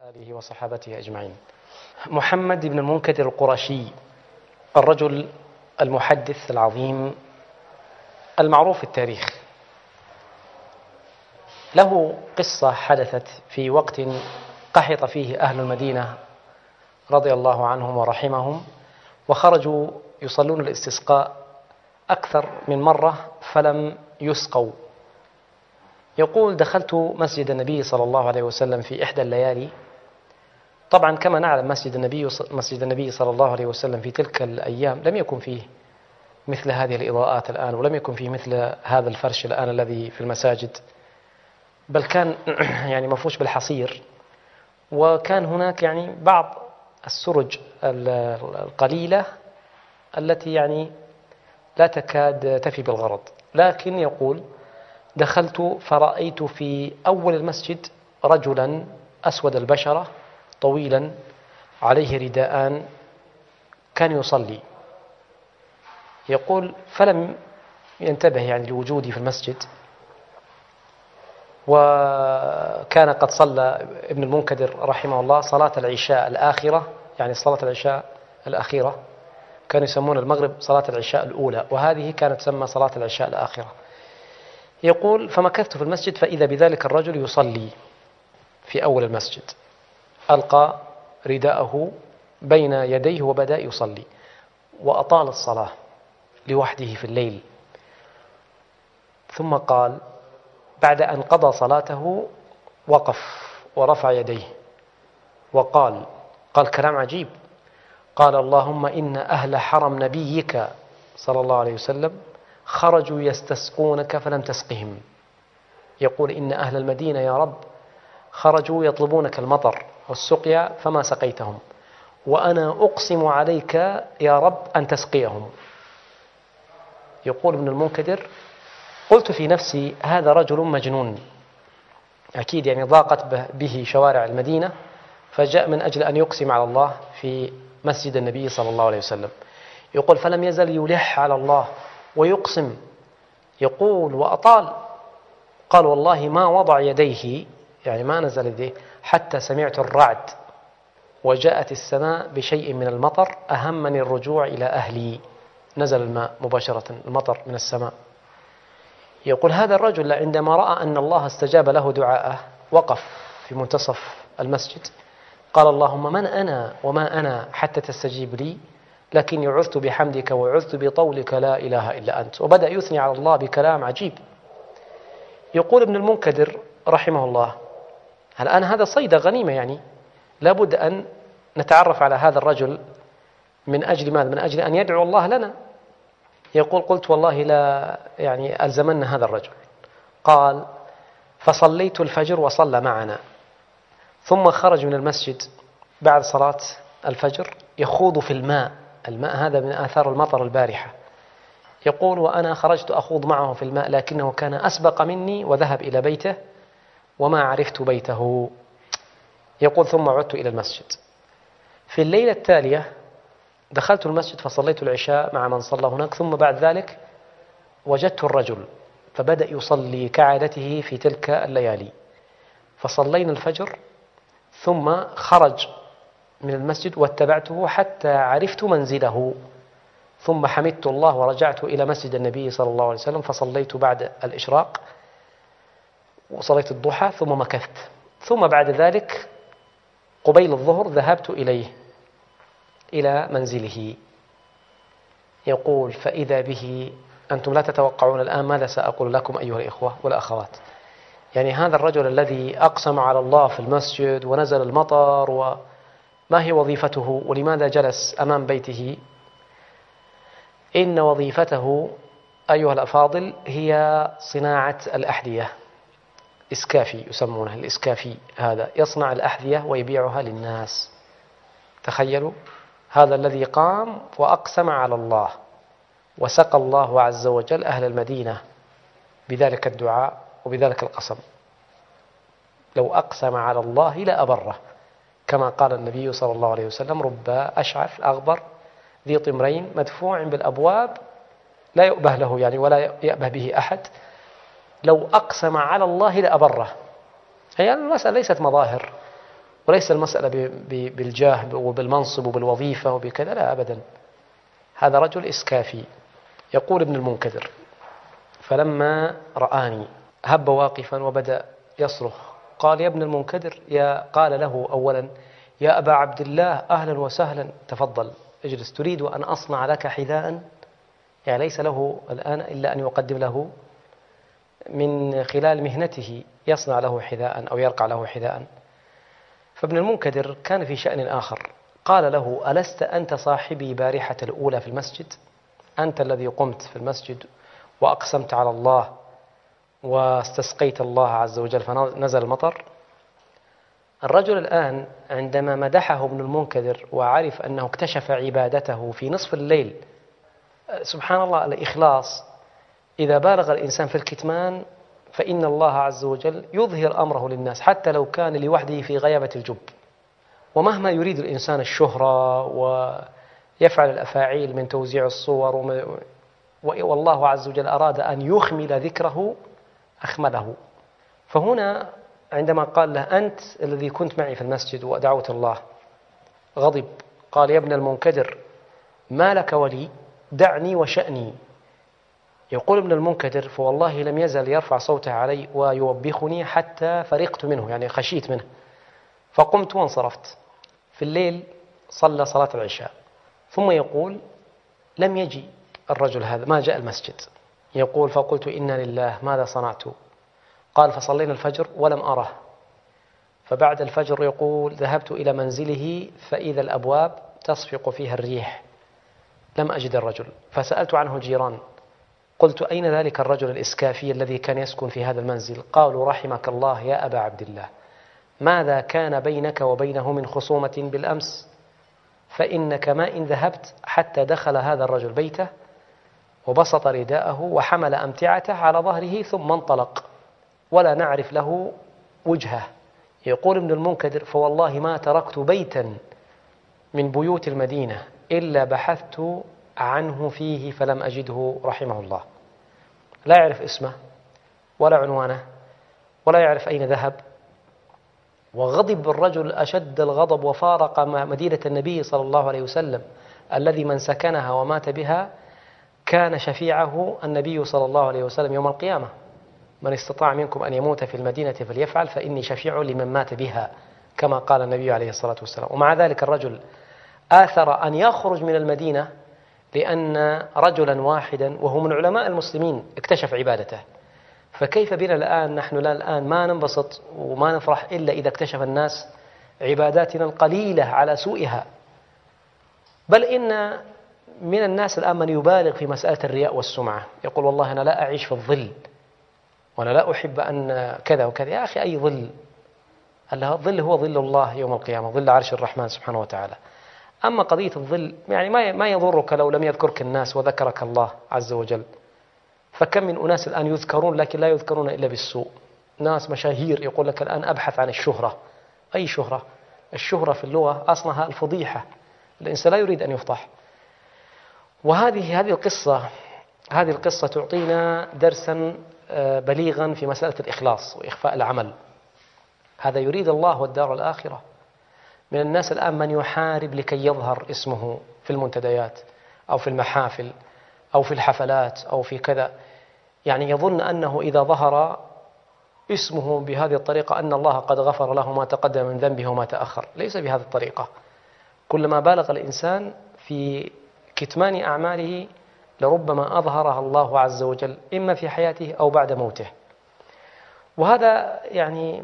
آله وصحابته أجمعين. محمد بن المنكدر القرشي، الرجل المحدث العظيم المعروف في التاريخ، له قصة حدثت في وقت قحط فيه أهل المدينة رضي الله عنهم ورحمهم، وخرجوا يصلون الاستسقاء أكثر من مرة فلم يسقوا. يقول: دخلت مسجد النبي صلى الله عليه وسلم في إحدى الليالي. طبعا كما نعلم مسجد النبي صلى الله عليه وسلم في تلك الأيام لم يكن فيه مثل هذه الإضاءات الآن، ولم يكن فيه مثل هذا الفرش الآن الذي في المساجد، بل كان يعني مفروش بالحصير، وكان هناك يعني بعض السرج القليلة التي يعني لا تكاد تفي بالغرض. لكن يقول: دخلت فرأيت في أول المسجد رجلا أسود البشرة طويلا عليه رداءان كان يصلي. يقول: فلم ينتبه يعني لوجودي في المسجد، وكان قد صلى ابن المنكدر رحمه الله صلاة العشاء الآخرة، يعني صلاة العشاء الأخيرة كانوا يسمون المغرب صلاة العشاء الأولى، وهذه كانت تسمى صلاة العشاء الآخرة. يقول: فمكثت في المسجد فإذا بذلك الرجل يصلي في أول المسجد، ألقى رداءه بين يديه وبدأ يصلي، وأطال الصلاة لوحده في الليل. ثم قال بعد أن قضى صلاته وقف ورفع يديه وقال كلام عجيب، قال: اللهم إن أهل حرم نبيك صلى الله عليه وسلم خرجوا يستسقونك فلم تسقهم. يقول: إن أهل المدينة يا رب خرجوا يطلبونك المطر والسقيا فما سقيتهم، وأنا أقسم عليك يا رب أن تسقيهم. يقول ابن المنكدر: قلت في نفسي هذا رجل مجنون، أكيد يعني ضاقت به شوارع المدينة، فجاء من أجل أن يقسم على الله في مسجد النبي صلى الله عليه وسلم. يقول: فلم يزل يلح على الله ويقسم، يقول: وأطال. قال: والله ما وضع يديه، يعني ما نزل يديه، حتى سمعت الرعد وجاءت السماء بشيء من المطر أهمني الرجوع إلى أهلي. نزل الماء مباشرة، المطر من السماء. يقول: هذا الرجل عندما رأى أن الله استجاب له دعاءه وقف في منتصف المسجد، قال: اللهم من أنا وما أنا حتى تستجيب لي، لكني عذت بحمدك وعذت بطولك لا إله إلا أنت. وبدأ يثني على الله بكلام عجيب. يقول ابن المنكدر رحمه الله: الآن هذا صيدة غنيمة، يعني لابد أن نتعرف على هذا الرجل. من أجل ماذا؟ من أجل أن يدعو الله لنا. يقول: قلت والله لا يعني ألزمنا هذا الرجل. قال: فصليت الفجر وصلى معنا، ثم خرج من المسجد بعد صلاة الفجر يخوض في الماء هذا من آثار المطر البارحة. يقول: وأنا خرجت أخوض معه في الماء، لكنه كان أسبق مني وذهب إلى بيته وما عرفت بيته. يقول: ثم عدت إلى المسجد. في الليلة التالية دخلت المسجد فصليت العشاء مع من صلى هناك، ثم بعد ذلك وجدت الرجل فبدأ يصلي كعادته في تلك الليالي، فصلينا الفجر ثم خرج من المسجد واتبعته حتى عرفت منزله، ثم حمدت الله ورجعت إلى مسجد النبي صلى الله عليه وسلم فصليت بعد الإشراق وصليت الضحى ثم مكثت، ثم بعد ذلك قبيل الظهر ذهبت إليه إلى منزله. يقول: فإذا به أنتم لا تتوقعون الآن ماذا سأقول لكم أيها الإخوة والأخوات. يعني هذا الرجل الذي أقسم على الله في المسجد ونزل المطر، وما هي وظيفته ولماذا جلس أمام بيته؟ إن وظيفته أيها الأفاضل هي صناعة الأحذية، إسكافي يسمونه، الإسكافي هذا يصنع الأحذية ويبيعها للناس. تخيلوا، هذا الذي قام وأقسم على الله، وسقى الله عز وجل أهل المدينة بذلك الدعاء وبذلك القسم. لو أقسم على الله لأبره، كما قال النبي صلى الله عليه وسلم: رب أشعث أغبر ذي طمرين مدفوع بالأبواب لا يؤبه له، يعني ولا يأبه به أحد. لو أقسم على الله لأبره. يعني المسألة ليست مظاهر وليس المسألة بالجاه وبالمنصب وبالوظيفة وبكذا، لا أبدا. هذا رجل إسكافي. يقول ابن المنكدر: فلما رآني هب واقفا وبدأ يصرخ، قال: يا ابن المنكدر، قال له أولا: يا أبا عبد الله، أهلا وسهلا، تفضل اجلس، تريد أن أصنع لك حذاء؟ يعني ليس له الآن إلا أن يقدم له من خلال مهنته يصنع له حذاء أو يرقع له حذاء. فابن المنكدر كان في شأن آخر، قال له: ألست أنت صاحبي بارحة الأولى في المسجد؟ أنت الذي قمت في المسجد وأقسمت على الله واستسقيت الله عز وجل فنزل المطر. الرجل الآن عندما مدحه ابن المنكدر وعرف أنه اكتشف عبادته في نصف الليل، سبحان الله، الإخلاص إذا بالغ الإنسان في الكتمان فإن الله عز وجل يظهر أمره للناس حتى لو كان لوحده في غيابة الجب. ومهما يريد الإنسان الشهرة ويفعل الأفاعيل من توزيع الصور والله عز وجل أراد أن يخمل ذكره أخمله. فهنا عندما قال له: أنت الذي كنت معي في المسجد ودعوت الله، غضب، قال: يا ابن المنكدر، ما لك ولي؟ دعني وشأني. يقول ابن المنكدر: فوالله لم يزل يرفع صوته علي ويوبخني حتى فرقت منه، يعني خشيت منه، فقمت وانصرفت. في الليل صلى صلاة العشاء، ثم يقول: لم يجي الرجل هذا، ما جاء المسجد. يقول: فقلت: إنا لله، ماذا صنعت؟ قال: فصلينا الفجر ولم أره. فبعد الفجر يقول: ذهبت إلى منزله فإذا الأبواب تصفق فيها الريح، لم أجد الرجل، فسألت عنه الجيران، قلت: أين ذلك الرجل الإسكافي الذي كان يسكن في هذا المنزل؟ قالوا: رحمك الله يا أبا عبد الله، ماذا كان بينك وبينه من خصومة بالأمس؟ فإنك ما إن ذهبت حتى دخل هذا الرجل بيته وبسط رداءه وحمل أمتعته على ظهره ثم انطلق ولا نعرف له وجهه. يقول ابن المنكدر: فوالله ما تركت بيتا من بيوت المدينة إلا بحثت عنه فيه فلم أجده رحمه الله. لا يعرف اسمه ولا عنوانه ولا يعرف أين ذهب. وغضب الرجل أشد الغضب وفارق مدينة النبي صلى الله عليه وسلم الذي من سكنها ومات بها كان شفيعه النبي صلى الله عليه وسلم يوم القيامة: من استطاع منكم أن يموت في المدينة فليفعل فإني شفيع لمن مات بها، كما قال النبي عليه الصلاة والسلام. ومع ذلك الرجل آثر أن يخرج من المدينة لأن رجلا واحدا وهو من علماء المسلمين اكتشف عبادته. فكيف بنا الآن نحن الآن ما ننبسط وما نفرح إلا إذا اكتشف الناس عباداتنا القليلة على سوءها؟ بل إن من الناس الآن من يبالغ في مسألة الرياء والسمعة، يقول: والله أنا لا أعيش في الظل وأنا لا أحب أن كذا وكذا. يا أخي، أي ظل؟ الظل هو ظل الله يوم القيامة، ظل عرش الرحمن سبحانه وتعالى. أما قضية الظل يعني ما يضرك لو لم يذكرك الناس وذكرك الله عز وجل. فكم من أناس الآن يذكرون لكن لا يذكرون إلا بالسوء. ناس مشاهير يقول لك الآن أبحث عن الشهرة. أي شهرة؟ الشهرة في اللغة أصلها الفضيحة، الإنسان لا يريد أن يفضح. وهذه القصة تعطينا درسا بليغا في مسألة الإخلاص وإخفاء العمل. هذا يريد الله والدار الآخرة. من الناس الآن من يحارب لكي يظهر اسمه في المنتديات أو في المحافل أو في الحفلات أو في كذا، يعني يظن أنه إذا ظهر اسمه بهذه الطريقة أن الله قد غفر له ما تقدم من ذنبه وما تأخر. ليس بهذه الطريقة. كلما بالغ الإنسان في كتمان أعماله لربما أظهرها الله عز وجل إما في حياته أو بعد موته. وهذا يعني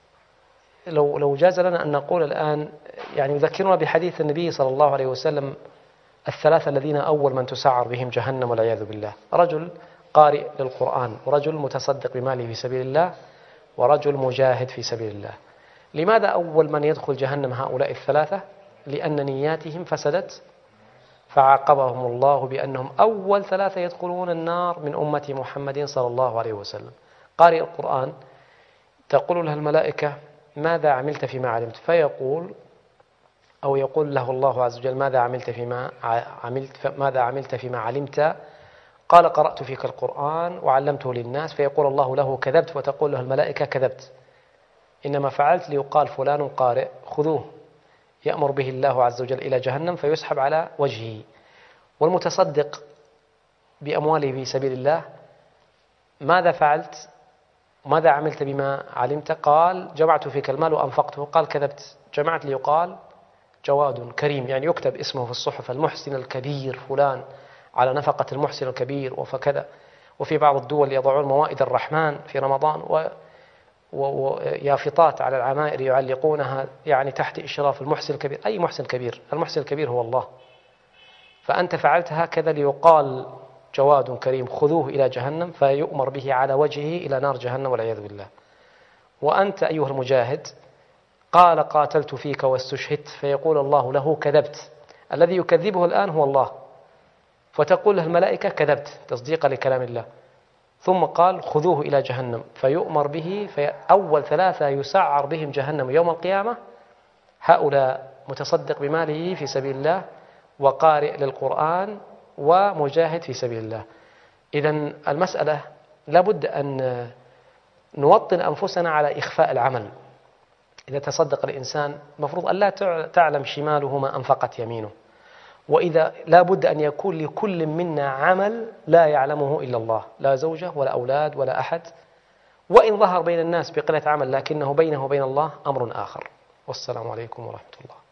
لو جاز لنا أن نقول الآن، يعني يذكرنا بحديث النبي صلى الله عليه وسلم: الثلاثة الذين أول من تسعر بهم جهنم والعياذ بالله: رجل قارئ للقرآن، ورجل متصدق بماله في سبيل الله، ورجل مجاهد في سبيل الله. لماذا أول من يدخل جهنم هؤلاء الثلاثة؟ لأن نياتهم فسدت، فعاقبهم الله بأنهم أول ثلاثة يدخلون النار من أمة محمد صلى الله عليه وسلم. قارئ القرآن تقول له الملائكة: ماذا عملت فيما علمت؟ فيقول أو يقول له الله عز وجل: ماذا عملت فيما علمت؟ قال: قرأت فيك القرآن وعلمته للناس. فيقول الله له: كذبت. وتقول له الملائكة: كذبت. إنما فعلت ليقال فلان قارئ خذوه يأمر به الله عز وجل إلى جهنم فيسحب على وجهه. والمتصدق بأمواله في سبيل الله ماذا فعلت؟ ماذا عملت بما علمت؟ قال جمعت فيك المال وأنفقته. قال كذبت، جمعت ليقال جواد كريم، يعني يكتب اسمه في الصحف المحسن الكبير فلان على نفقة المحسن الكبير وفكذا. وفي بعض الدول يضعون موائد الرحمن في رمضان ويافطات على العمائر يعلقونها يعني تحت إشراف المحسن الكبير. أي محسن كبير؟ المحسن الكبير هو الله. فأنت فعلت هكذا ليقال جواد كريم خذوه إلى جهنم فيؤمر به على وجهه إلى نار جهنم والعياذ بالله. وأنت أيها المجاهد قال قاتلت فيك واستشهدت فيقول الله له كذبت. الذي يكذبه الآن هو الله، فتقول له الملائكة كذبت تصديقا لكلام الله. ثم قال خذوه إلى جهنم فيؤمر به، فأول 3 يسعر بهم جهنم يوم القيامة هؤلاء متصدق بماله في سبيل الله وقارئ للقرآن ومجاهد في سبيل الله. إذن المسألة لابد أن نوطن أنفسنا على إخفاء العمل. إذا تصدق الإنسان مفروض أن لا تعلم شماله ما أنفقت يمينه، وإذا لابد أن يكون لكل منا عمل لا يعلمه إلا الله، لا زوجة ولا أولاد ولا أحد، وإن ظهر بين الناس بقلة عمل لكنه بينه وبين الله أمر آخر. والسلام عليكم ورحمة الله.